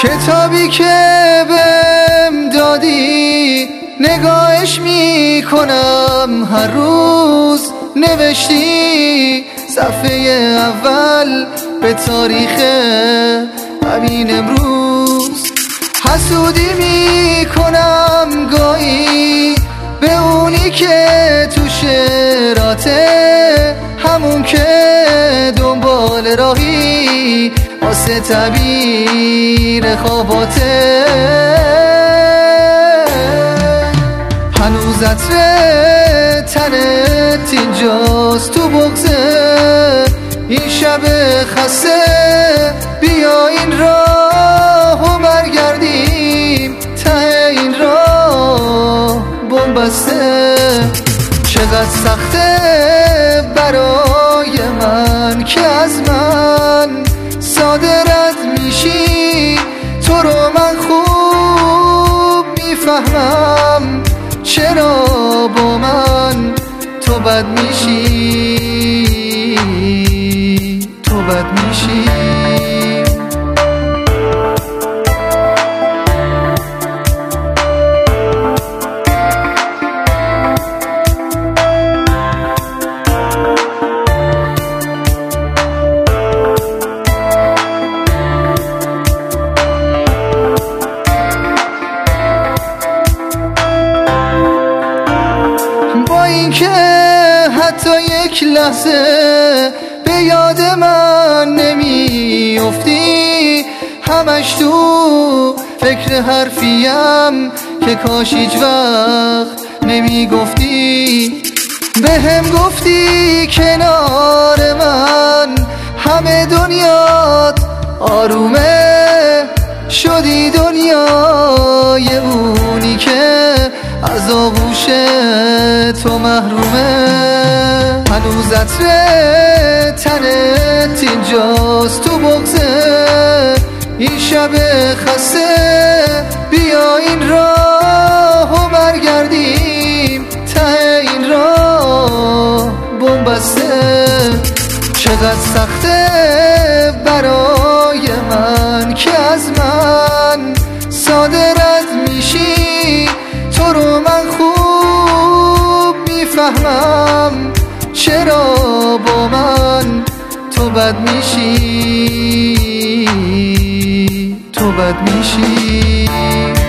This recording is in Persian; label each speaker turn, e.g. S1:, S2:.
S1: کتابی که بهم دادی نگاهش میکنم هر روز، نوشتی صفحه اول به تاریخ همین امروز. حسودی میکنم گاهی به اونی که تو شعراته، همون که دنبال راهی واسه تعبیر خواباته. هنوز عطر تنت اینجاست تو بغضه، این شب خسته بیا این راه و برگردیم ته این راه بنبسته. چقدر سخته برای من که از من ساده رد میشی، تو رو من خوب میفهمم، چرا با من تو بد میشی، تو بد میشی. اینکه حتی یک لحظه به یاد من نمیافتی، همش تو فکر حرفیم که کاش هیچ وقت نمیگفتی. بهم گفتی کنار من همه دنیات آرومه، شدی دنیای اونی که از آغوش تو محرومه. هنوز عطر تنت اینجاست تو بغضه، این شب خسته بیا این راه و برگردیم ته این راه بنبسته. چقدر سخته برای من که از من ساده رد میشی، تو رو من خوب میفهمم، چرا با من تو بد میشی، تو بد میشی.